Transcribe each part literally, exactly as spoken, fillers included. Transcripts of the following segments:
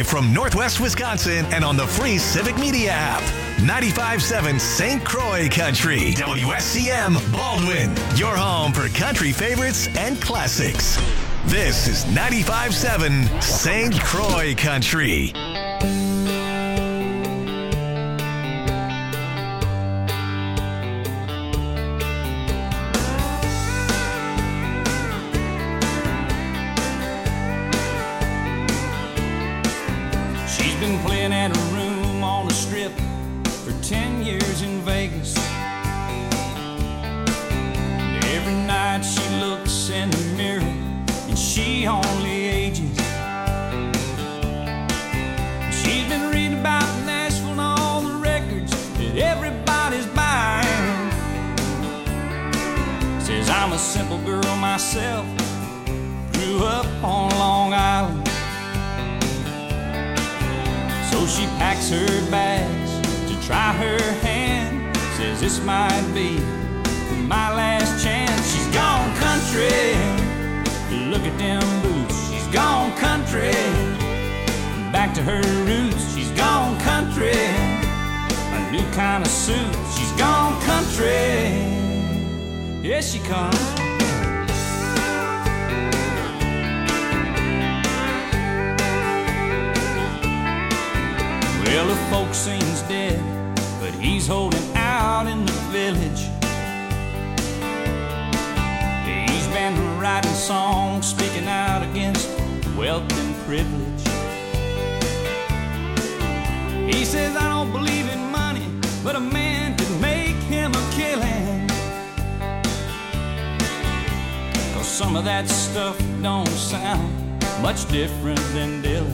from Northwest Wisconsin and on the free Civic Media app. ninety-five point seven Saint Croix Country. W S C M Baldwin. Your home for country favorites and classics. This is ninety-five point seven Saint Croix Country. Playing at a room on the strip for ten years in Vegas. And every night she looks in the mirror and she only ages. She's been reading about Nashville and all the records that everybody's buying. Says I'm a simple girl myself, grew up on Long Island. So she packs her bags to try her hand. Says this might be my last chance. She's gone country. Look at them boots. She's gone country. Back to her roots. She's gone country. A new kind of suit. She's gone country. Here she comes. Well, the folk scene's dead, but he's holding out in the village. He's been writing songs, speaking out against wealth and privilege. He says, I don't believe in money, but a man could make him a killing. 'Cause some of that stuff don't sound much different than Dylan.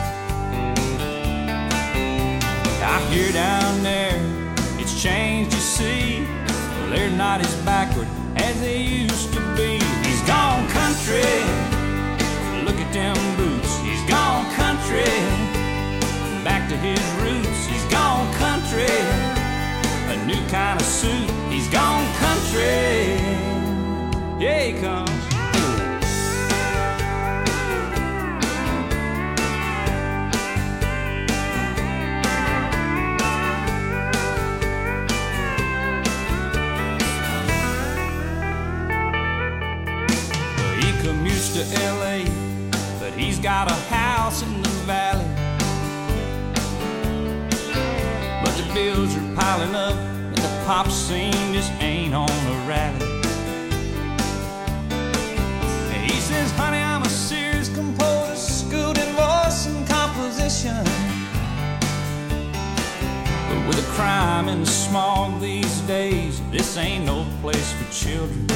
I hear down there, it's changed, you see. Well, they're not as backward as they used to be. He's gone country. Look at them boots. He's gone country. Back to his roots. He's gone country. A new kind of suit. He's gone country. Yeah, he comes. To L A, but he's got a house in the valley. But the bills are piling up and the pop scene just ain't on a rally. And he says, honey, I'm a serious composer, schooled in voice and composition. But with the crime and the smog these days, this ain't no place for children.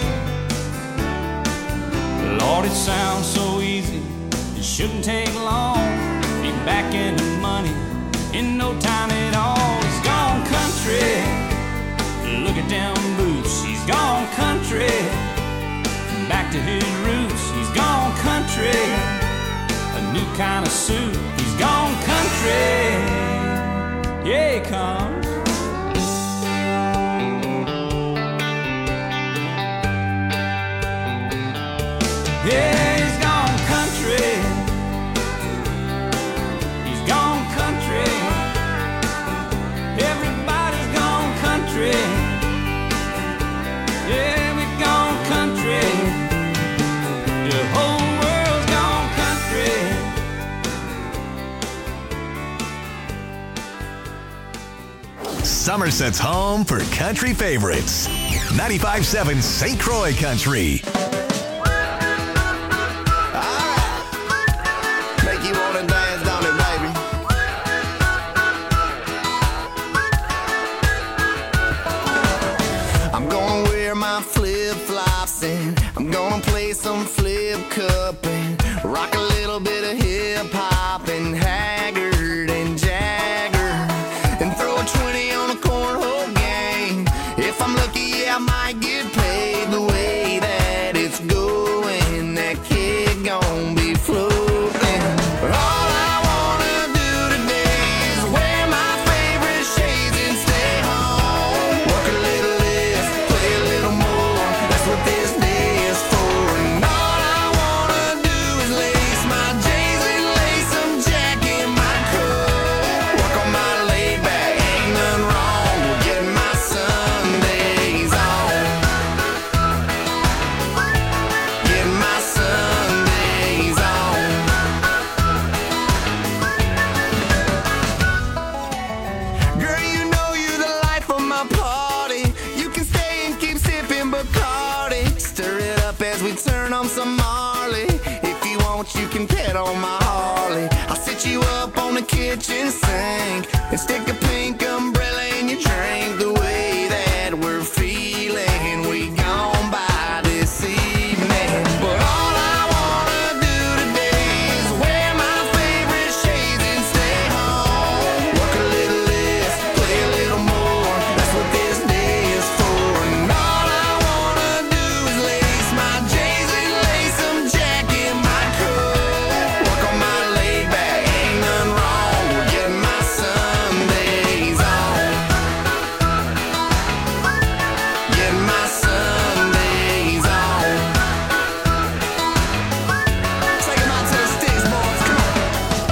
Lord, it sounds so easy, it shouldn't take long. Be back in the money in no time at all. He's gone country. Look at them boots. He's gone country. Back to his roots. He's gone country. A new kind of suit. He's gone country. Yeah, he comes. Yeah, he's gone country. He's gone country. Everybody's gone country. Yeah, we've gone country. The whole world's gone country. Somerset's home for country favorites. ninety-five point seven Saint Croix Country. I'm gonna play some flip cup and rock a little bit of hip hop and Haggard and Jagger and throw a twenty on a cornhole game. If I'm lucky, I might get paid. The way that it's going, that kid gon' be floating. But all I wanna do today is wear my favorite shades and stay home. Work a little less, play a little more. That's what this day is for. And all I wanna on my Harley. I'll sit you up on the kitchen sink and stick a pink umbrella in your drink. The way that we're feeling, we gone by this evening. But all I wanna do today is wear my favorite shades and stay home. Work a little less, play a little more. That's what this day is for. And all I wanna do is lace my J's and lace some Jack in my coat. Work on my laid back, ain't nothing wrong with getting my Sundays on. Getting my Sundays on. Take 'em out to the sticks, boys, come on.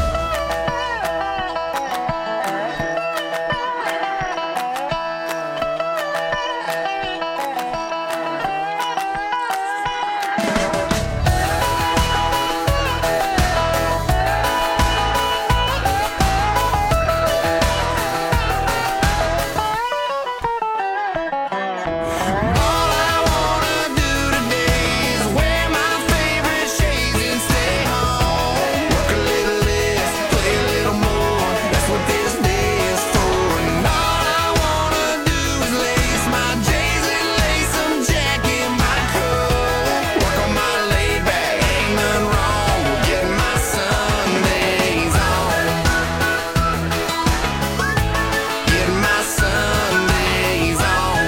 All I wanna do today is wear my favorite shades and stay home. Work a little less, play a little more. That's what this day is for. And all I wanna do is lace my J's and lace some Jack in my coat. Work on my laid back, ain't nothing wrong with getting my Sundays on. Getting my Sundays on.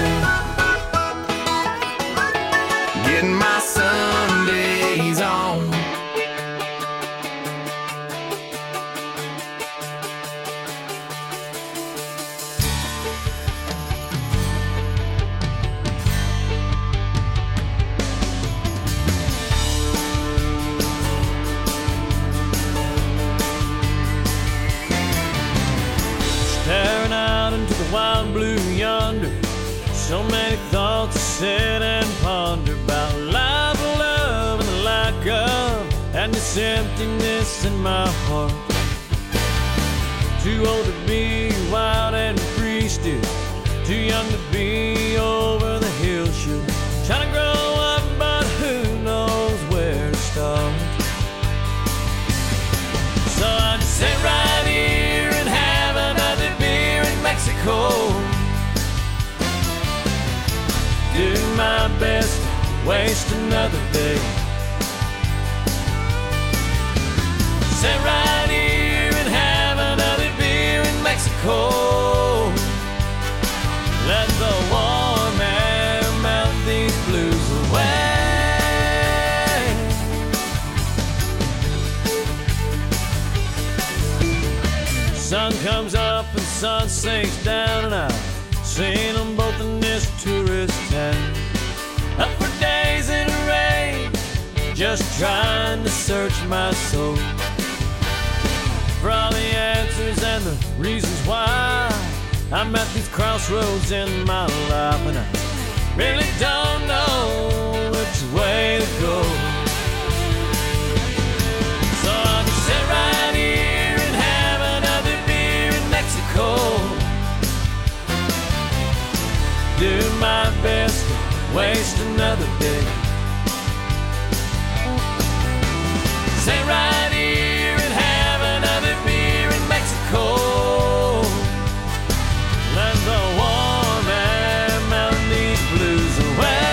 Getting my Sundays on. Staring out into the wild blue yonder, so many thoughts to sit and ponder about life, love, and the lack of, and this emptiness in my heart. Too old to be wild and free still, too young to be over the hill shoot. Trying to grow up, but who knows where to start. So I just sit right here and have another beer in Mexico. Do my best to waste another day. Sit right here and have another beer in Mexico. Let the warm air melt these blues away. Sun comes up and sun sinks down, and I've seen them both in this tourist town. Up for days in a rain, just trying to search my soul for all the answers and the reasons why I'm at these crossroads in my life, and I really don't know which way to go. So I'll just sit right here and have another beer in Mexico. Do my best to waste another day. Sit right here and have another beer in Mexico. Let the warm air melt these blues away.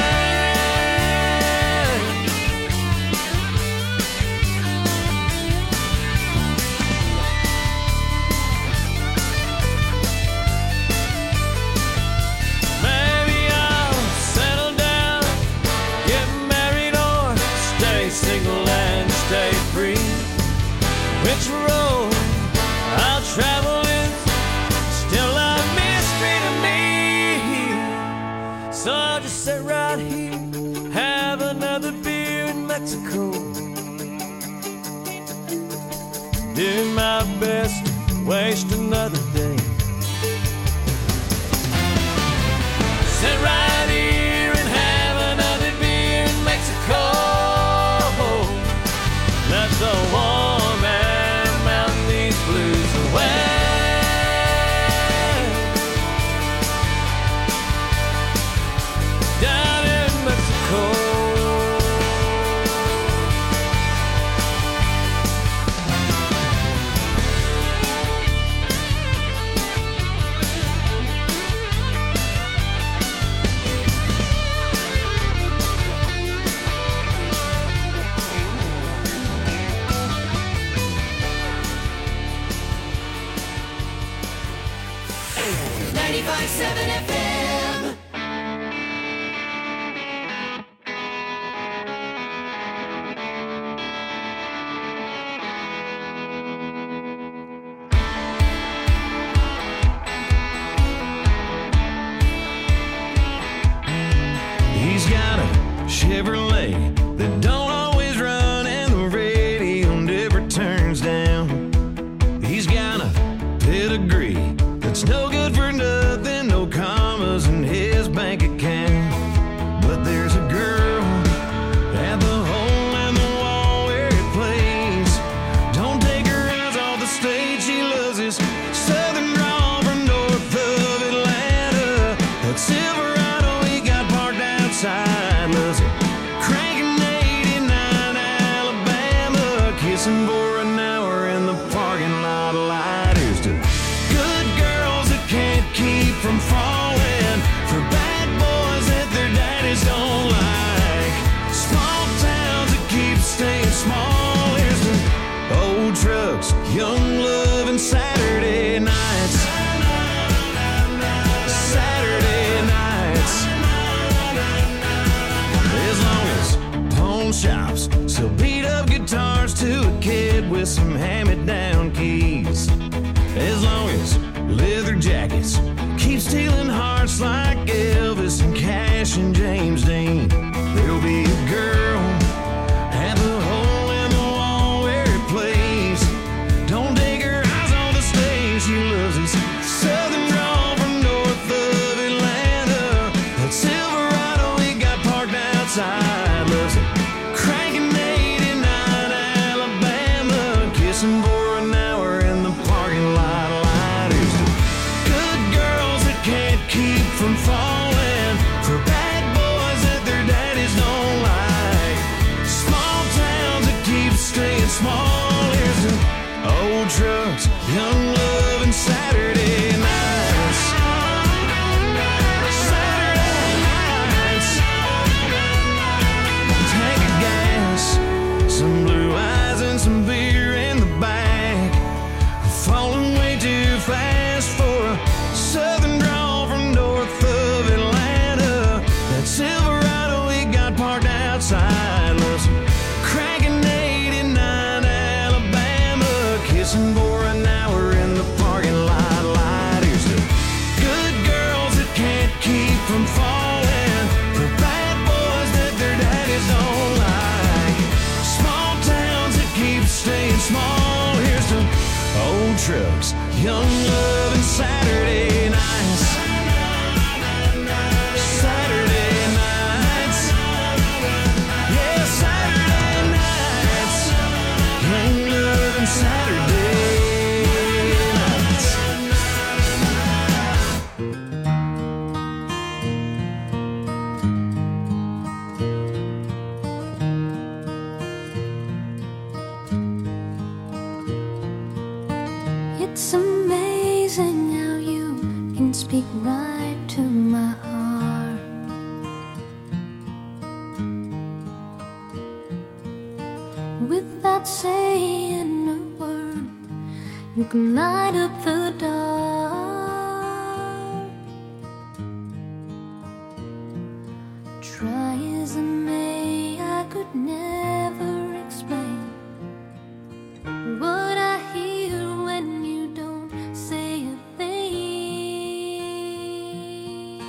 Maybe I'll settle down, get married, or stay single and stay free. Which road I'll travel is still a mystery to me. So I'll just sit right here, have another beer in Mexico. Do my best to waste another day. Sit right here and have another beer in Mexico. Let the warm air melt these blues away. Down in Mexico. seven F M. He's got a Chevrolet that don't always run and the radio never turns down. He's got a pedigree that's no good for nothing, no commas in his bank account. But there's a girl at the hole in the wall where it plays. Don't take her eyes off the stage, she loves his southern drawl from north of Atlanta. That Silverado he got parked outside, loves it cranking eighty-nine Alabama, kissing for an hour in the parking lot light. Here's to good girls that can't keep from falling for bad boys that their daddies don't like. Small towns that keep staying small. Here's to old trucks, young love, and Saturday nights. Saturday nights. As long as pawn shops sell beat up guitars to a kid with some hand-me-down keys. As long as leather jackets keep stealing hearts like Elvis and Cash and James Dean, there'll be a girl at the hole in the wall where it plays. Don't take her eyes on the stage, she loves his southern drawl from north of Atlanta. That Silverado he got parked outside, loves it cranking eighty-nine Alabama, kissing for an hour in the parking lot light. Here's to good girls that can't keep from falling for bad boys that their daddies don't like. Small towns that keep staying small. Here's to old trucks, young love, and Saturday nights. Saturday nights. Tank of gas, some blue eyes, and some beer in the back. Falling way too fast for a southern drawl from north of Atlanta. That Silverado he got parked outside, loves cranking eighty-nine Alabama, kissing for an hour in the parking lot light. Here's to good girls that can't keep from falling for bad boys that their daddies don't like. Small towns that keep staying small. Here's to old trucks, young love, and Saturday nights. Saturday nights. Yeah, Saturday nights. Young love and Saturday nights. It's amazing how you can speak right to my heart. Without saying a word, you can light up the dark. Try as I may, I could never explain what I hear when you don't say a thing.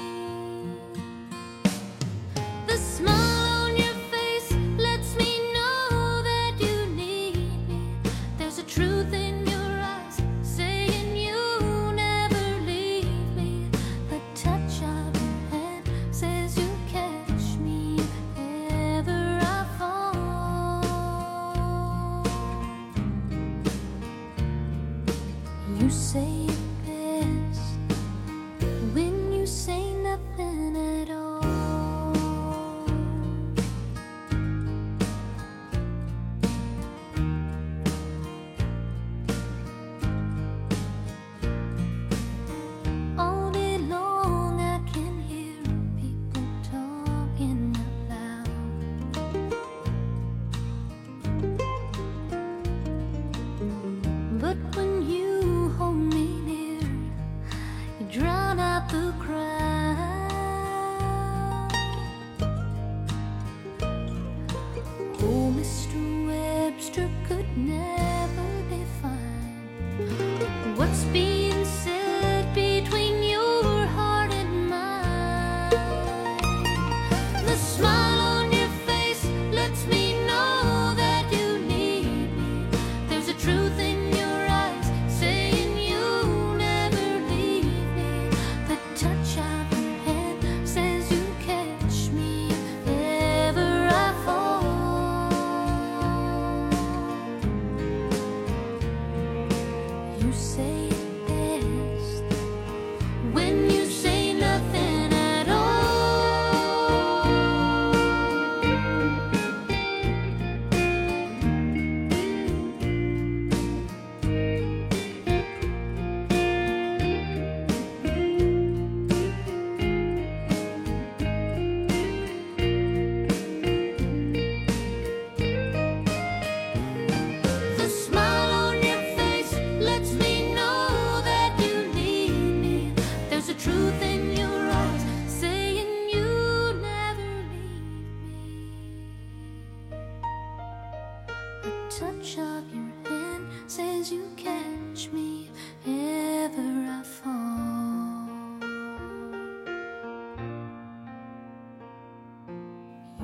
The smile on your face lets me know that you need me. There's a truth in your eyes saying you never leave me. The touch of your hand says you catch me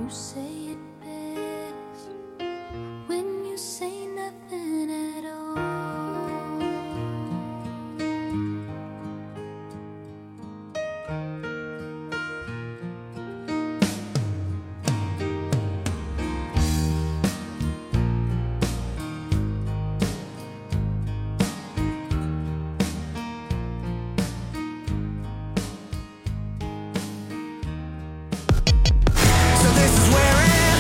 You say it best when you say nothing at all. So this is where it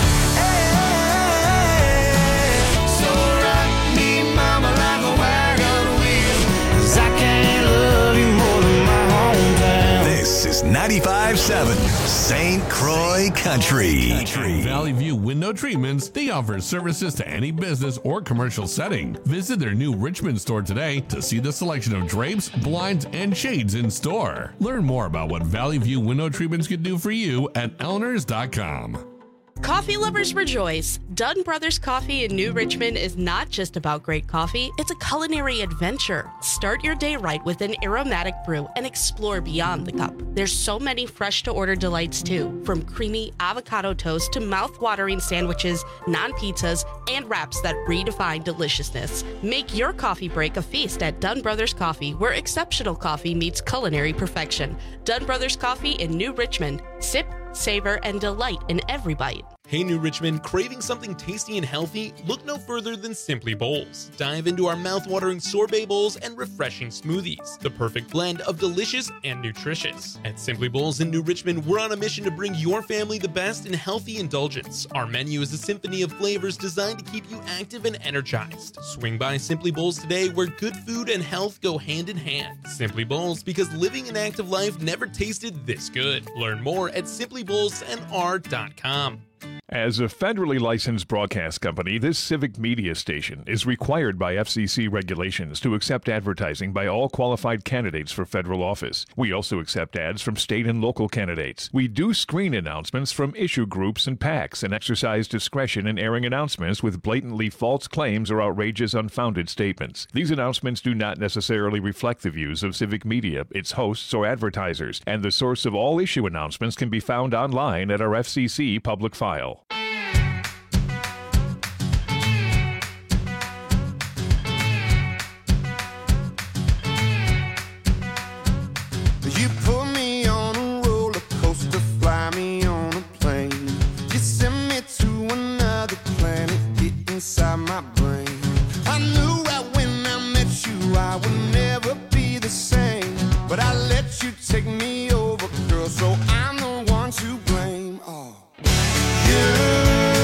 ends. So rock me, mama, like a wagon wheel, 'cause I can't love you more than my hometown. This is ninety-five point seven Saint Croix Country. Valley View Window Treatments, they offer services to any business or commercial setting. Visit their new Richmond store today to see the selection of drapes, blinds, and shades in store. Learn more about what Valley View Window Treatments can do for you at elners dot com. Coffee lovers rejoice! Dunn Brothers Coffee in New Richmond is not just about great coffee, it's a culinary adventure. Start your day right with an aromatic brew and explore beyond the cup. There's so many fresh-to-order delights too, from creamy avocado toast to mouth-watering sandwiches, non-pizzas, and wraps that redefine deliciousness. Make your coffee break a feast at Dunn Brothers Coffee, where exceptional coffee meets culinary perfection. Dunn Brothers Coffee in New Richmond. Sip, savor, and delight in every bite. Hey New Richmond, craving something tasty and healthy? Look no further than Simply Bowls. Dive into our mouth-watering sorbet bowls and refreshing smoothies, the perfect blend of delicious and nutritious. At Simply Bowls in New Richmond, we're on a mission to bring your family the best in healthy indulgence. Our menu is a symphony of flavors designed to keep you active and energized. Swing by Simply Bowls today, where good food and health go hand in hand. Simply Bowls, because living an active life never tasted this good. Learn more at simply bowls n r dot com. As a federally licensed broadcast company, this civic media station is required by F C C regulations to accept advertising by all qualified candidates for federal office. We also accept ads from state and local candidates. We do screen announcements from issue groups and PACs and exercise discretion in airing announcements with blatantly false claims or outrageous, unfounded statements. These announcements do not necessarily reflect the views of civic media, its hosts, or advertisers, and the source of all issue announcements can be found online at our F C C public file. You put me on a roller coaster, fly me on a plane. You send me to another planet, get inside my brain. I knew right when I met you I would never be the same, but I let you take me over, girl, so I'm the one to blame. Oh, you.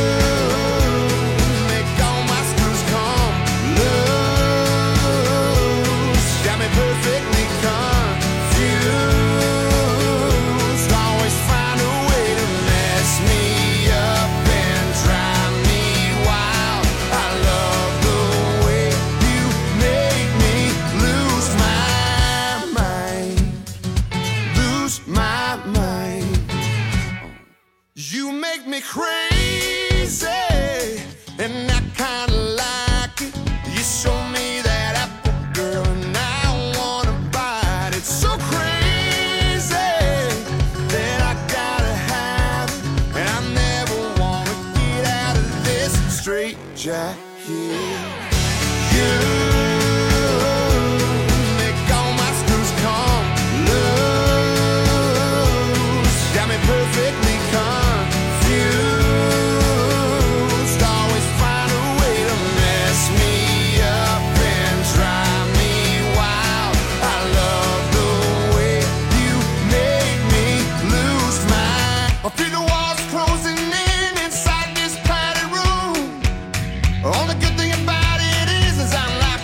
You make me crazy, and I kinda like it. You show me that apple, girl, and I wanna bite it. So crazy that I gotta have it, and I never wanna get out of this straight jacket. You make all my screws come loose, got me perfectly confused. Always find a way to mess me up and drive me wild. I love the way you make me lose my. I feel the walls closing in inside this padded room. All the good thing about it is, is I'm like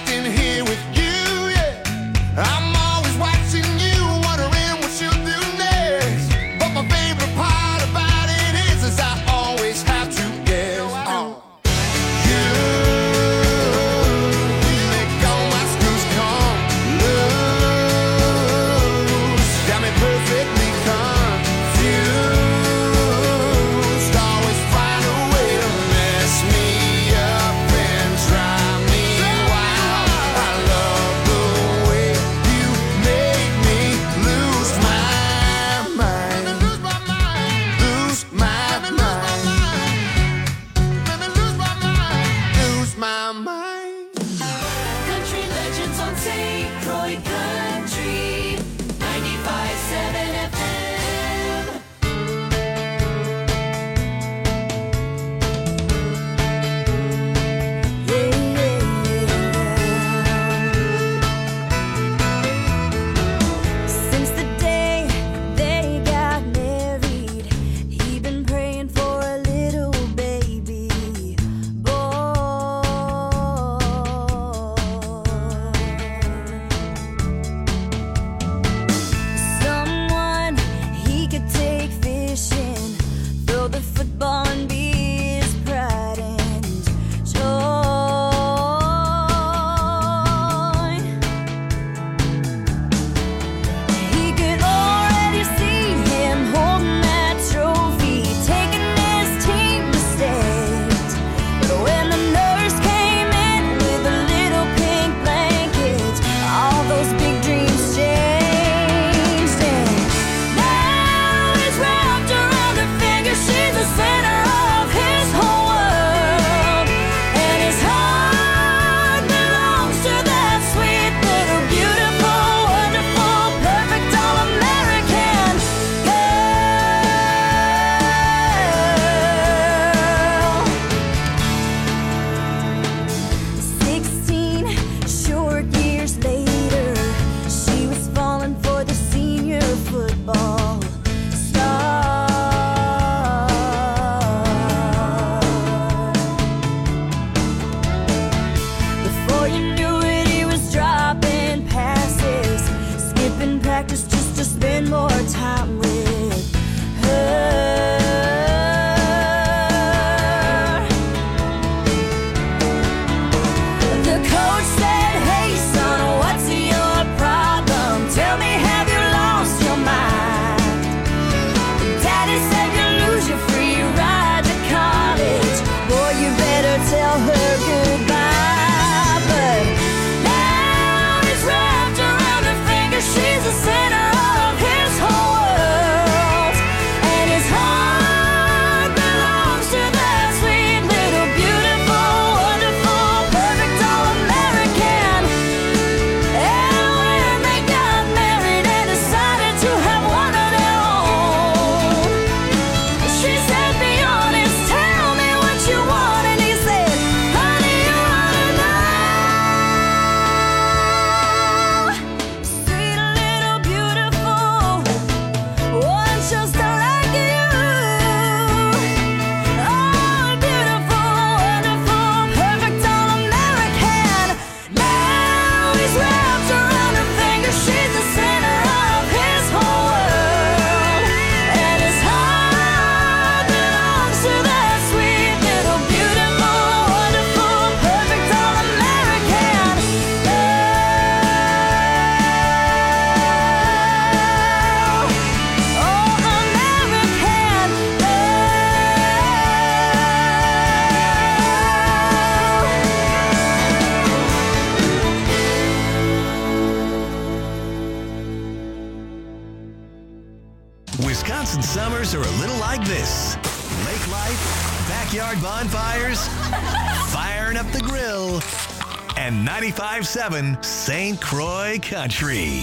Wisconsin summers are a little like this. Lake life, backyard bonfires, firing up the grill, and ninety-five point seven Saint Croix Country.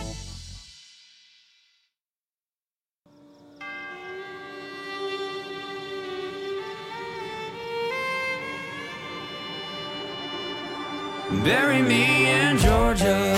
Bury me in Georgia.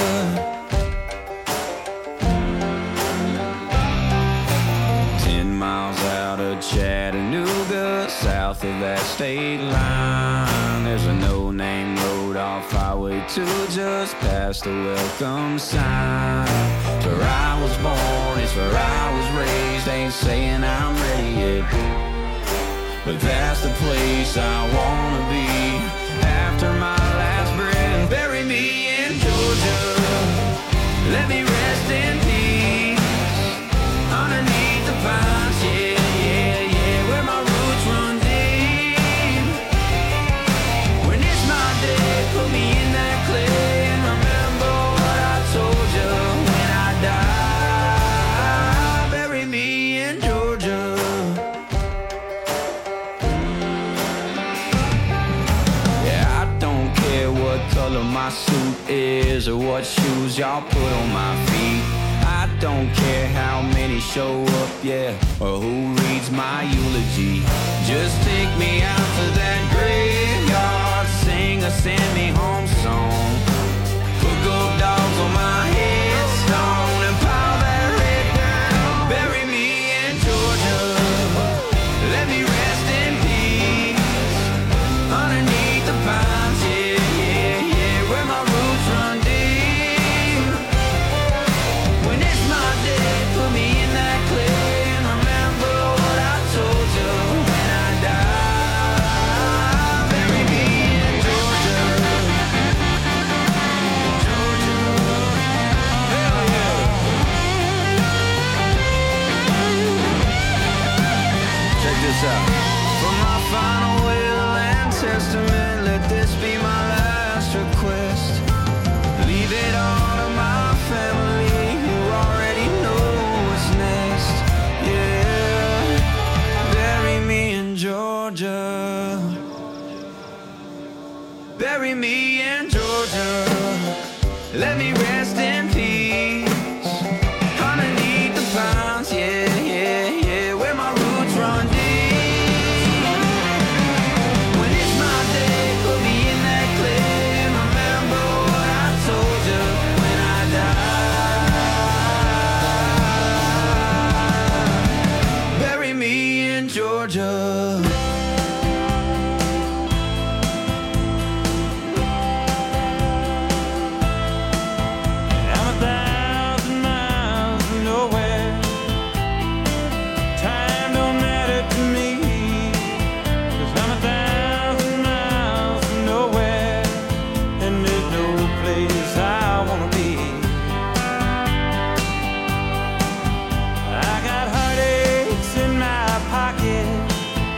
Ten miles out of Chattanooga, south of that state line, there's a no-name road off Highway two, just past the welcome sign. It's where I was born, it's where I was raised. Ain't saying I'm ready yet, but that's the place I wanna be after my last breath. Bury me in Georgia, let me rest in peace underneath the pines, yeah, yeah, yeah, where my roots run deep. When it's my day, put me in that clay and remember what I told you when I die. Bury me in Georgia. Color my suit is or what shoes y'all put on my feet. I don't care how many show up, yeah, or who reads my eulogy. Just take me out to that graveyard, sing a send me home song. Put gold dogs on my headstone and pile that red down. Bury me in Georgia, let me rest in peace underneath the pines, yeah. For my final will and testament, let this be my last request. Leave it all to my family who already know what's next. Yeah, bury me in Georgia. Bury me in Georgia. Let me rest in peace underneath the pines, yeah, yeah, yeah, where my roots run deep. Georgia. I'm a thousand miles from nowhere. Time don't matter to me, 'cause I'm a thousand miles from nowhere, and there's no place I wanna be. I got heartaches in my pocket,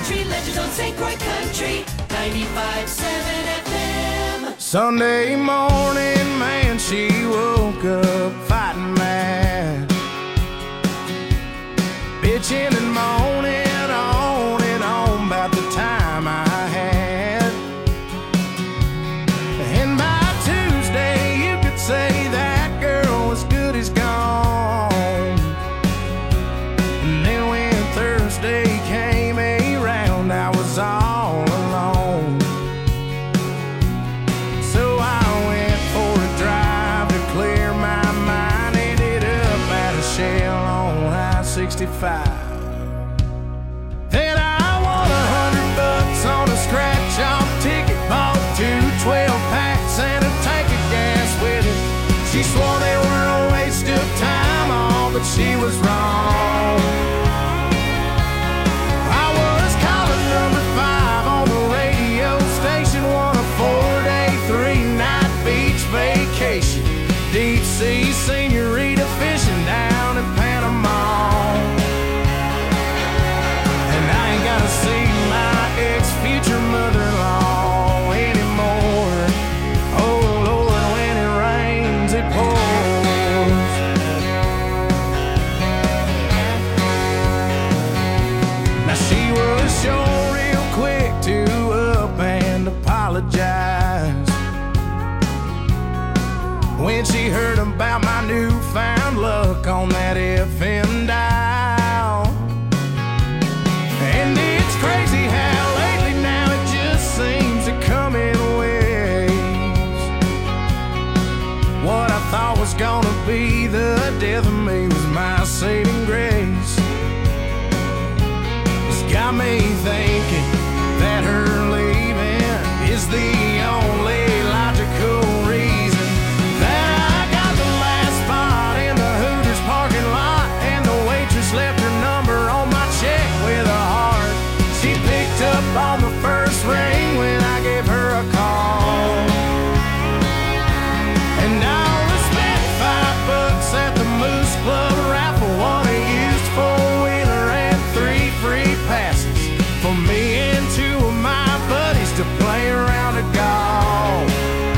Country Legends on Saint Croix Country ninety-five point seven F M. Sunday morning, man, she woke up fighting mad, bitching and moaning on and on about the time I had. And by Tuesday, you could say that girl was good as gone. And then when Thursday came around, I was all alone. So I went for a drive to clear my mind. Ended up at a Shell on I sixty-five. Then I won a hundred bucks on a scratch-off ticket. Bought two twelve packs and a tank of gas with it. She swore they were a waste of time, all, but she was wrong. I was calling number five on the radio station, won a four-day, three-night beach vacation. Deep sea senorita fishing down in Panama. And I ain't gotta see my ex-future mother-in-law anymore. Oh Lord, when it rains, it pours. Now she was sure real quick to up and apologize when she heard about my newfound luck on that F M dial. And it's crazy how lately now it just seems to come in waves. What I thought was gonna be the death of me was my saving grace. It's got me thinking that her leaving is the only logical reason that I got the last spot in the Hooters parking lot, and the waitress left her number on my check with a heart. She picked up on the first ring when I gave her a call. And I only spent five bucks at the Moose Club raffle, won a used four-wheeler and three free passes for me and two of my buddies to play around a golf.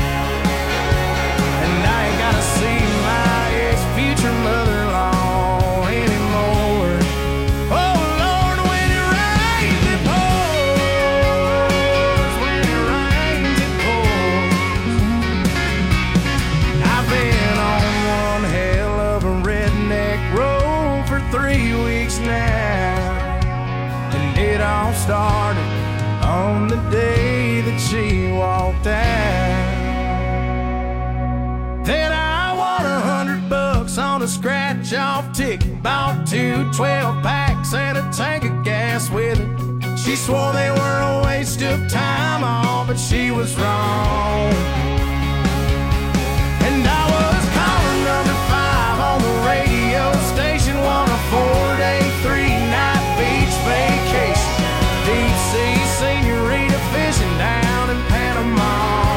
And I ain't gotta see my ex-future mother-in-law anymore. Oh Lord, when it rains, it pours. When it rains, it pours. I've been on one hell of a redneck road for three weeks now, and it all started on the day that she walked out. Then I won a hundred bucks on a scratch-off ticket. Bought two twelve packs and a tank of gas with it. She swore they were a waste of time, all, but she was wrong. And I was calling number five on the radio station, won a four-day, three-night beach vacation. Deep sea senorita fishing down in Panama.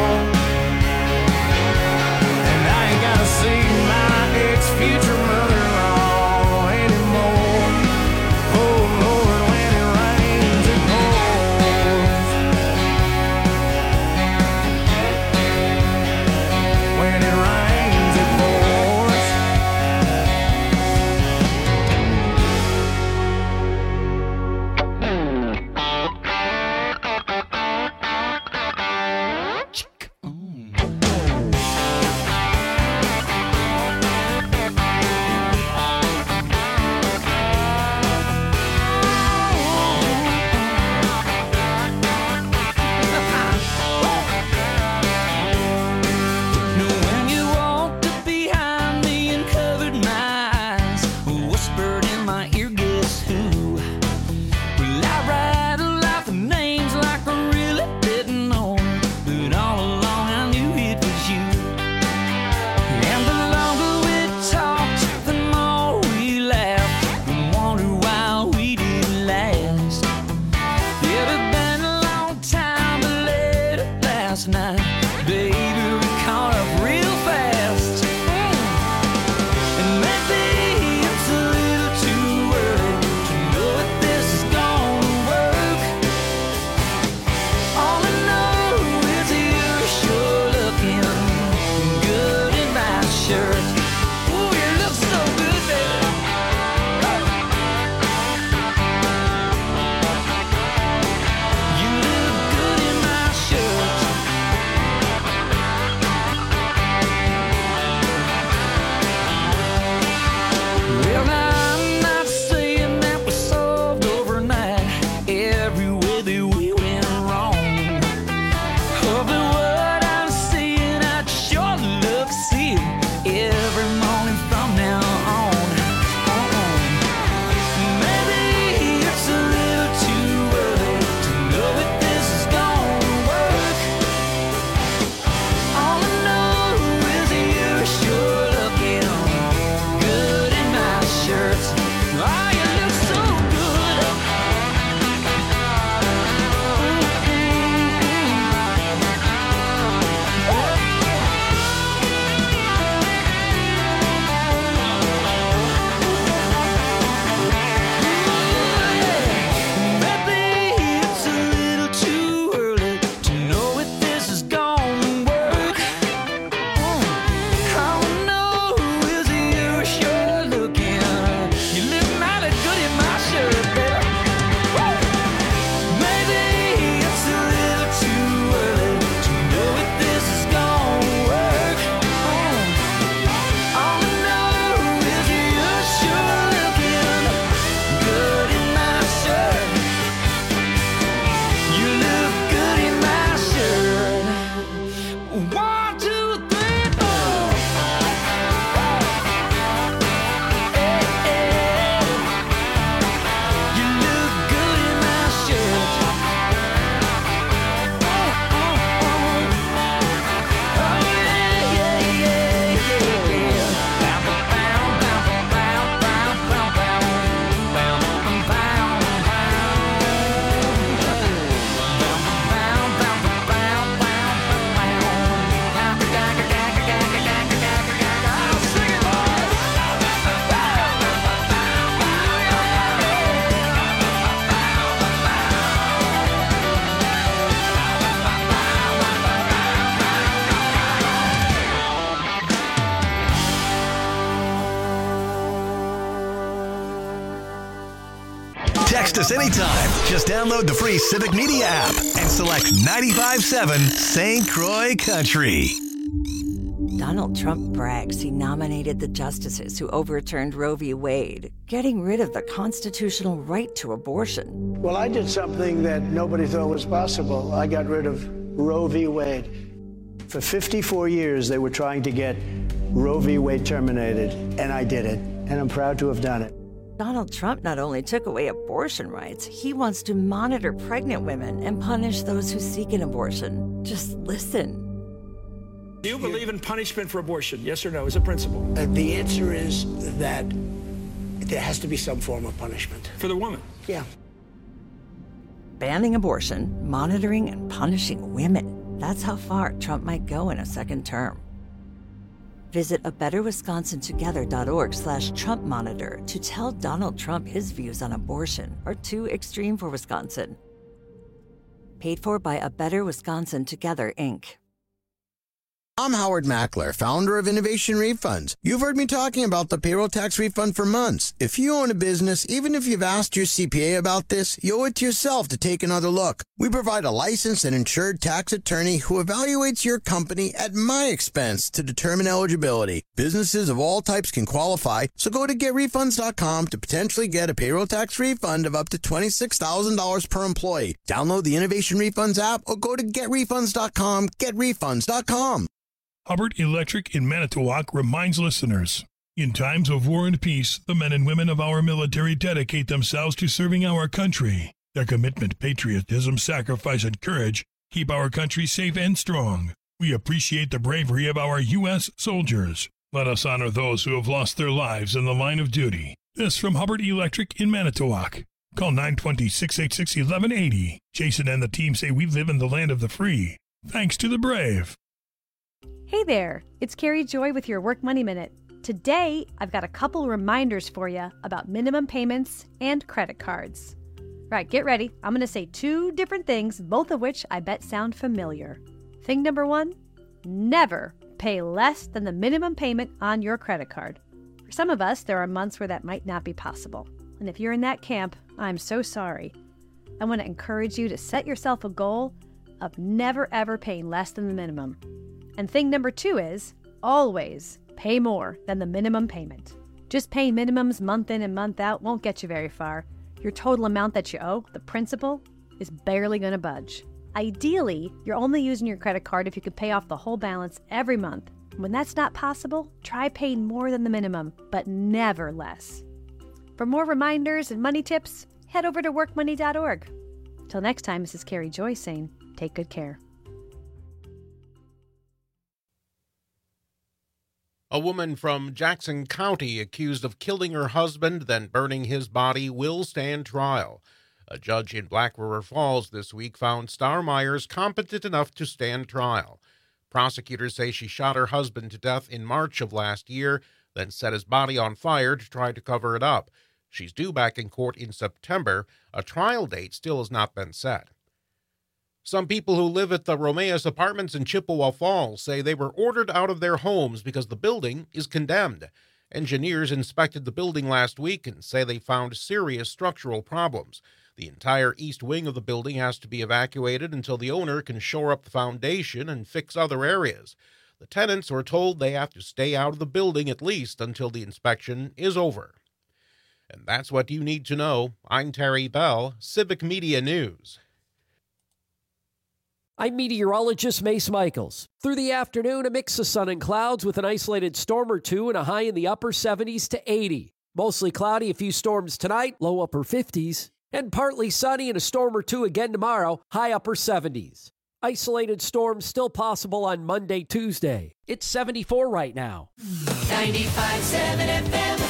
And I ain't gotta see my ex-future mother-in-law anymore. Oh Lord, when it rains, it pours. Text us anytime. Just download the free Civic Media app and select ninety-five point seven Saint Croix Country. Donald Trump brags he nominated the justices who overturned Roe v. Wade, getting rid of the constitutional right to abortion. Well, I did something that nobody thought was possible. I got rid of Roe v. Wade. For fifty-four years, they were trying to get Roe v. Wade terminated, and I did it, and I'm proud to have done it. Donald Trump not only took away abortion rights, he wants to monitor pregnant women and punish those who seek an abortion. Just listen. Do you believe in punishment for abortion? Yes or no, as a principle? Uh, the answer is that there has to be some form of punishment. For the woman? Yeah. Banning abortion, monitoring and punishing women. That's how far Trump might go in a second term. Visit a better wisconsin together dot org slash Trump monitor to tell Donald Trump his views on abortion are too extreme for Wisconsin. Paid for by A Better Wisconsin Together, Incorporated. I'm Howard Mackler, founder of Innovation Refunds. You've heard me talking about the payroll tax refund for months. If you own a business, even if you've asked your C P A about this, you owe it to yourself to take another look. We provide a licensed and insured tax attorney who evaluates your company at my expense to determine eligibility. Businesses of all types can qualify, so go to get refunds dot com to potentially get a payroll tax refund of up to twenty-six thousand dollars per employee. Download the Innovation Refunds app or go to get refunds dot com, get refunds dot com. Hubbard Electric in Manitowoc reminds listeners, in times of war and peace, the men and women of our military dedicate themselves to serving our country. Their commitment, patriotism, sacrifice, and courage keep our country safe and strong. We appreciate the bravery of our U S soldiers. Let us honor those who have lost their lives in the line of duty. This from Hubbard Electric in Manitowoc. Call nine two zero, six eight six, one one eight zero. Jason and the team say we live in the land of the free. Thanks to the brave. Hey there, it's Carrie Joy with your Work Money Minute. Today, I've got a couple reminders for you about minimum payments and credit cards. Right, get ready. I'm going to say two different things, both of which I bet sound familiar. Thing number one, never pay less than the minimum payment on your credit card. For some of us, there are months where that might not be possible. And if you're in that camp, I'm so sorry. I want to encourage you to set yourself a goal of never ever paying less than the minimum. And thing number two is always pay more than the minimum payment. Just paying minimums month in and month out won't get you very far. Your total amount that you owe, the principal, is barely going to budge. Ideally, you're only using your credit card if you could pay off the whole balance every month. When that's not possible, try paying more than the minimum, but never less. For more reminders and money tips, head over to work money dot org. Till next time, this is Carrie Joy saying, take good care. A woman from Jackson County accused of killing her husband, then burning his body, will stand trial. A judge in Black River Falls this week found Star Myers competent enough to stand trial. Prosecutors say she shot her husband to death in March of last year, then set his body on fire to try to cover it up. She's due back in court in September. A trial date still has not been set. Some people who live at the Romeus Apartments in Chippewa Falls say they were ordered out of their homes because the building is condemned. Engineers inspected the building last week and say they found serious structural problems. The entire east wing of the building has to be evacuated until the owner can shore up the foundation and fix other areas. The tenants are told they have to stay out of the building at least until the inspection is over. And that's what you need to know. I'm Terry Bell, Civic Media News. I'm meteorologist Mace Michaels. Through the afternoon, a mix of sun and clouds with an isolated storm or two and a high in the upper seventies to eighty. Mostly cloudy, a few storms tonight, low upper fifties. And partly sunny and a storm or two again tomorrow, high upper seventies. Isolated storms still possible on Monday, Tuesday. It's seventy-four right now. ninety-five point seven F M.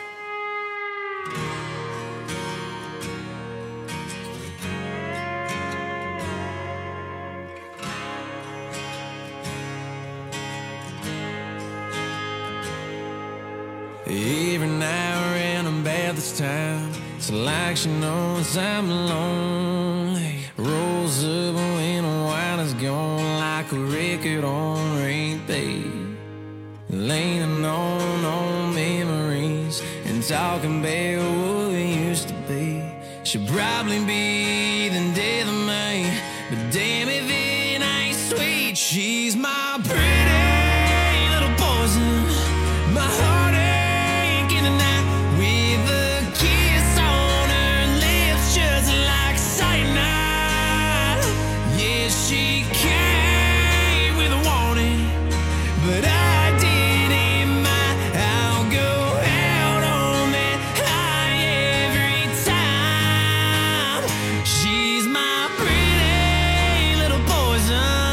Every now and then I'm bad this time. It's like she knows I'm lonely. Rolls up when the wine is gone like a record on repeat. Leaning on old memories and talking about what we used to be. she'll probably be the death of me. But damn if it ain't sweet, she's my pretty little poison, my heartache in the night, with a kiss on her lips just like cyanide. Yeah, she came with a warning, but I didn't mind. I'll go out on that high every time. She's my pretty little poison,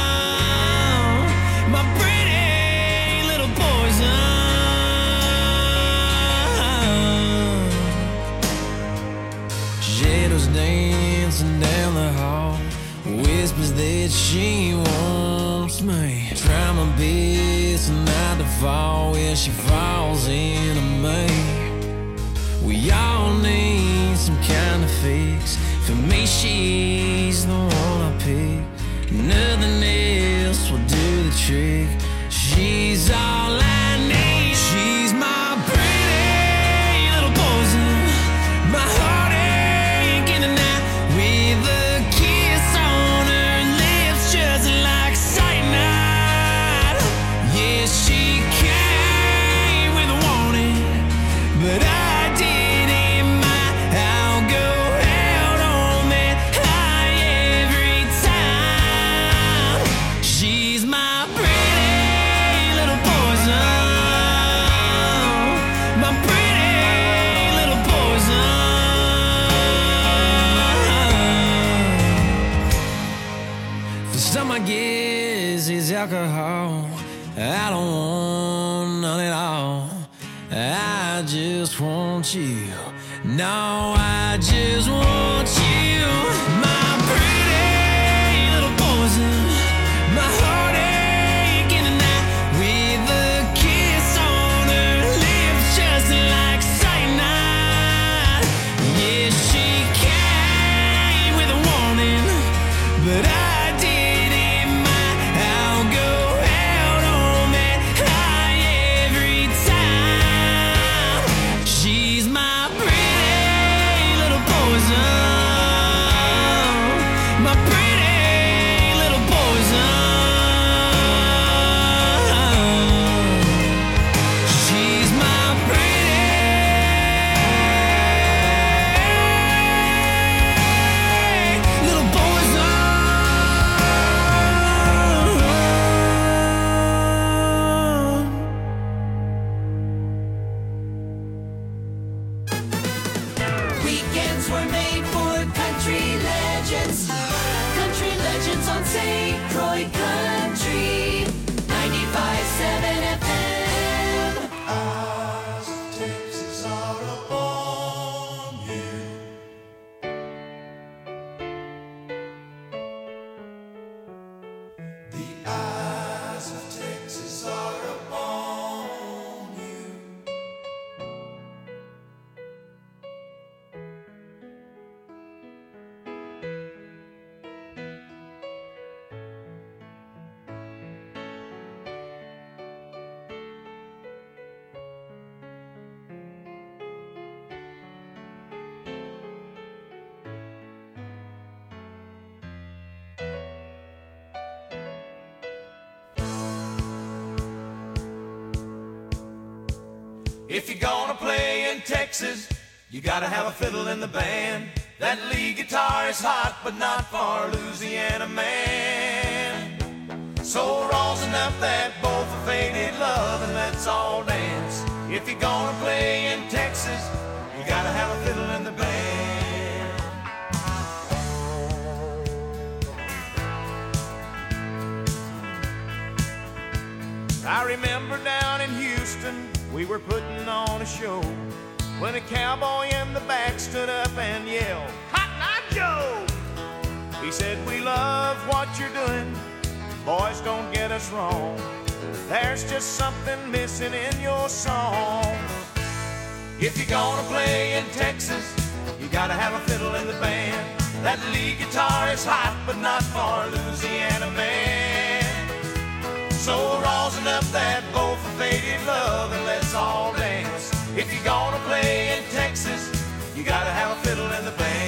my pretty little poison. Shadows dancing down the hall, whispers that she wants me. Try my best not to fall when she falls into me. We all need some kind of fix. For me, she's the one I pick. Nothing else will do the trick. She's all I need. She's my pretty little poison, my heartache in the night, with a kiss on her lips just like cyanide. Yeah, she came with a warning, but I didn't mind. I'll go out on that high every time. She's my pretty little poison, my pretty little poison. For some, I guess it's alcohol. I don't want none at all. I just want you. No, I just want you. My pretty little poison, my heartache in the night, with a kiss on her lips just like cyanide. Yeah, she came with a warning, but I didn't mind. I'll go out on that high every time. She's my pretty little poison, my pretty little poison. She's my pretty little poison. Weekends were made for country legends. Country legends on Saint Croix Country. ninety-five seven F M. Eyes of Texas are upon you. The eyes of Texas are upon you. If you're gonna play in Texas, you gotta have a fiddle in the band. That lead guitar is hot, but not for a Louisiana man. So rosin up that bowl for faded love and let's all dance. If you're gonna play in Texas, you gotta have a fiddle in the band. I remember down in Houston, we were putting on a show when a cowboy in the back stood up and yelled, "Cotton Eye Joe!" He said, "We love what you're doing, boys, don't get us wrong. There's just something missing in your song. If you're gonna play in Texas, you gotta have a fiddle in the band. That lead guitar is hot, but not for a Louisiana man. So rosin up that bowl for faded love and let's all dance. If you're gonna play in Texas, you gotta have a fiddle in the band."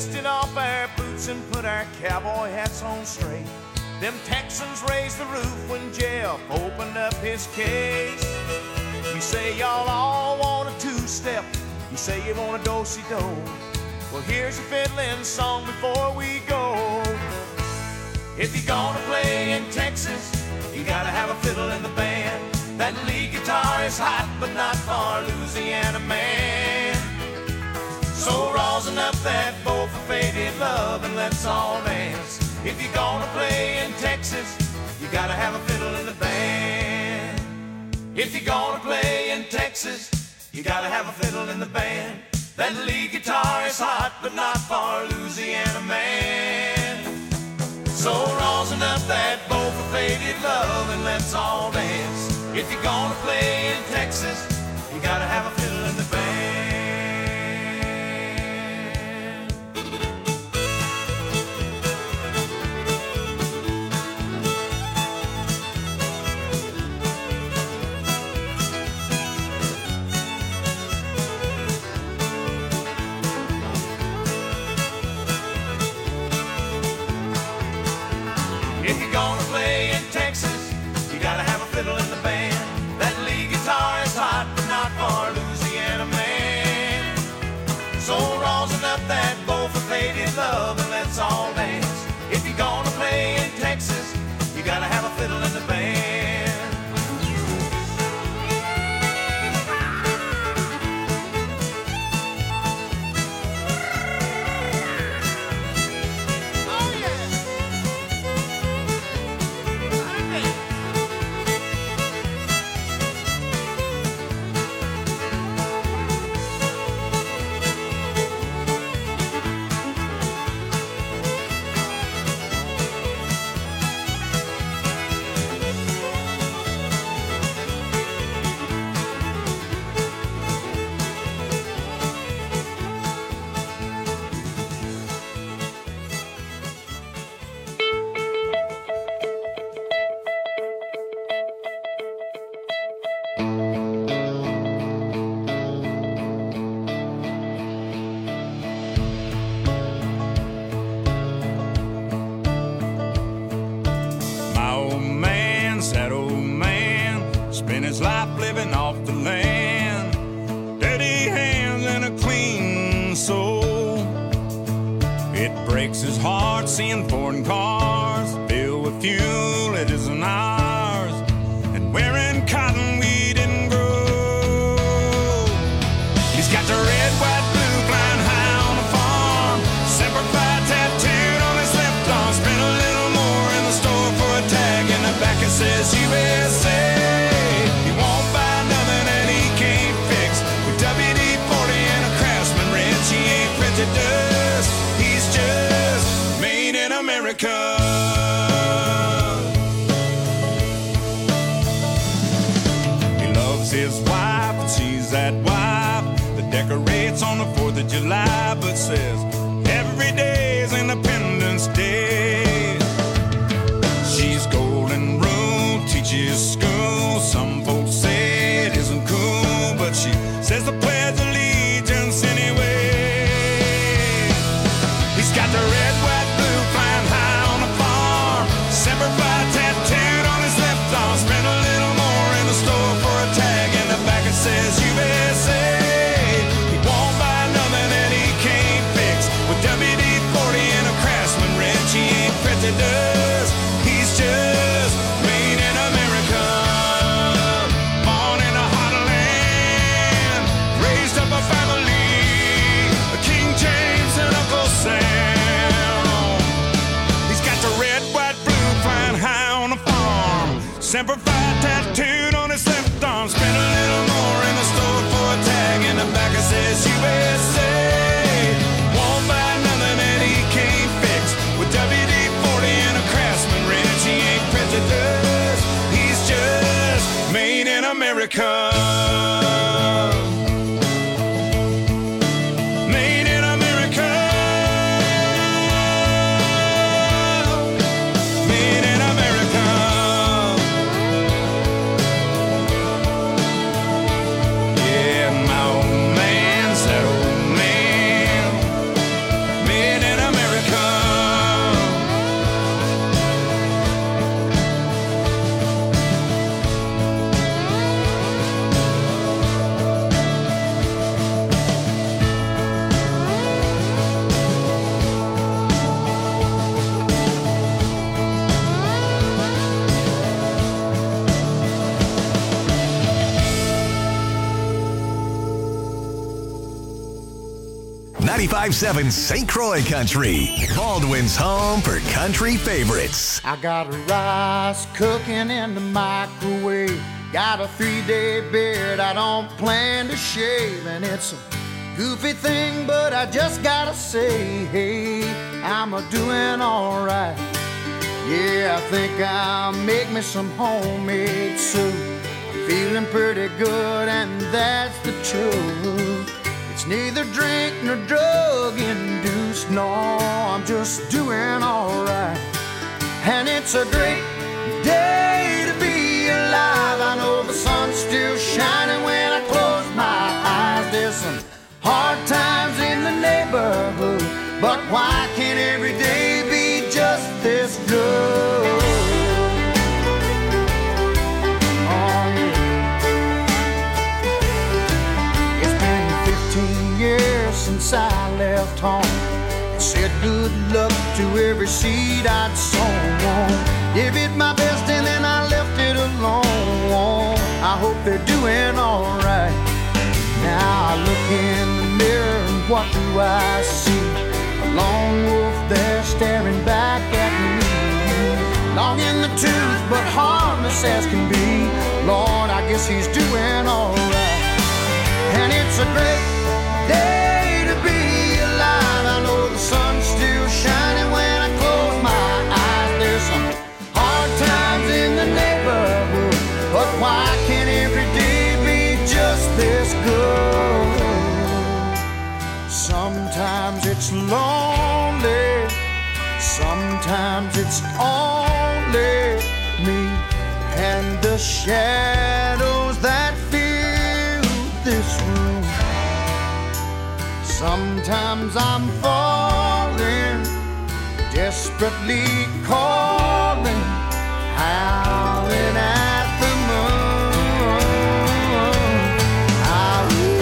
dusted off our boots and put our cowboy hats on straight. Them Texans raised the roof when Jeff opened up his case. You say y'all all want a two-step, you say you want a do-si-do. Well, here's a fiddling song before we go. If you're gonna play in Texas, you gotta have a fiddle in the band. That lead guitar is hot, but not for Louisiana man. So rosin up that bow for faded love and let's all dance. If you're gonna play in Texas, you gotta have a fiddle in the band. If you're gonna play in Texas, you gotta have a fiddle in the band. That lead guitar is hot, but not for Louisiana man. So rosin up that bow for faded love and let's all dance. If you're gonna play in Texas, you gotta have a fiddle in the band. If you're gonna play in Texas, you gotta have a fiddle in the band. That lead guitar is hot, but not for Louisiana man. So rosin up that bow for faded love and let's all dance. If you're gonna play in Texas, you gotta have a fiddle in the band. My old man, sad old man, spent his life living off the land. Dirty hands and a clean soul. It breaks his heart seeing foreign cars filled with fuel it isn't ours, and wearing cotton we didn't grow. He's got the red, white, blue flying high on the farm, Semper Fi tattooed on his left arm. Spent a little more in the store for a tag in the back it says U S A. He won't buy nothing that he can't fix. With W D forty and a Craftsman wrench, he ain't prejudiced. He's just made in America. He loves his wife and she's that wife that decorates on the fourth of July, but says every day is Independence Day. She's golden rule, teaches school. Some folks say it isn't cool, but she says the pledge of allegiance anyway. He's got the red, white, blue flying high on the farm, Semper Fi tattooed on his left arm. Spent a little more in the store for a tag in the back it says U S A. He won't buy nothing that he can't fix. With W D forty and a Craftsman wrench, he ain't prejudiced. He's just made in America. Born in a hot land, raised up a family, King James and Uncle Sam. He's got the red, white, blue flying high on the farm, Semper Fi tattooed on his left arm. Spent a little more in the store for a tag in the back it says U S A. Won't buy nothing that he can't fix. With W D forty and a Craftsman wrench, he ain't prejudiced. He's just made in America. Made in America. Made in America. Yeah, my old man, sad old man, made ninety-five seven Saint Croix Country, Baldwin's home for country favorites. I got rice cooking in the microwave. Got a three-day beard I don't plan to shave. And it's a goofy thing, but I just gotta say, hey, I'm a doing all right. Yeah, I think I'll make me some homemade soup. Feeling pretty good, and that's the truth. It's neither drink nor drug induced. No, I'm just doing all right. And it's a great day to be alive. I know the sun's still shining when I close my eyes. There's some hard times in the neighborhood, but why can't every day be just this good? Since I left home and said good luck to every seed I'd sown. Gave it my best and then I left it alone. I hope they're doing all right. Now I look in the mirror and what do I see? A lone wolf there staring back at me. Long in the tooth but harmless as can be. Lord, I guess he's doing all right. And it's a great day to be alive. I know the sun's still shining when I close my eyes. There's some hard times in the neighborhood, but why can't every day be just this good? Sometimes it's lonely, sometimes it's only me and the shadows that fill this room. Sometimes I'm falling, desperately calling, howling at the moon. I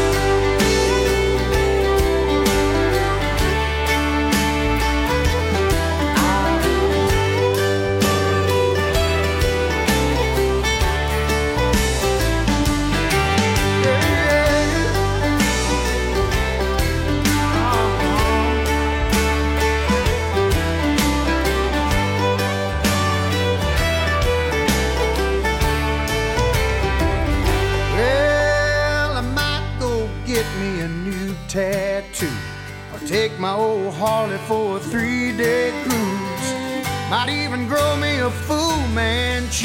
tattoo, or take my old Harley for a three-day cruise. Might even grow me a Fu Manchu.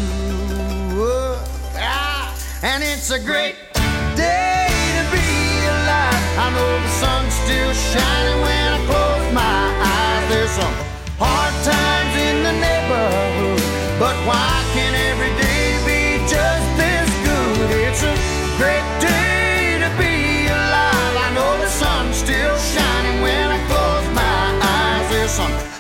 Ah, and it's a great day to be alive. I know the sun's still shining when I close my eyes. There's some hard times in the neighborhood, but why can't every day be just this good? It's a great day to be alive. I know the sun's still shining when I close my eyes. There's some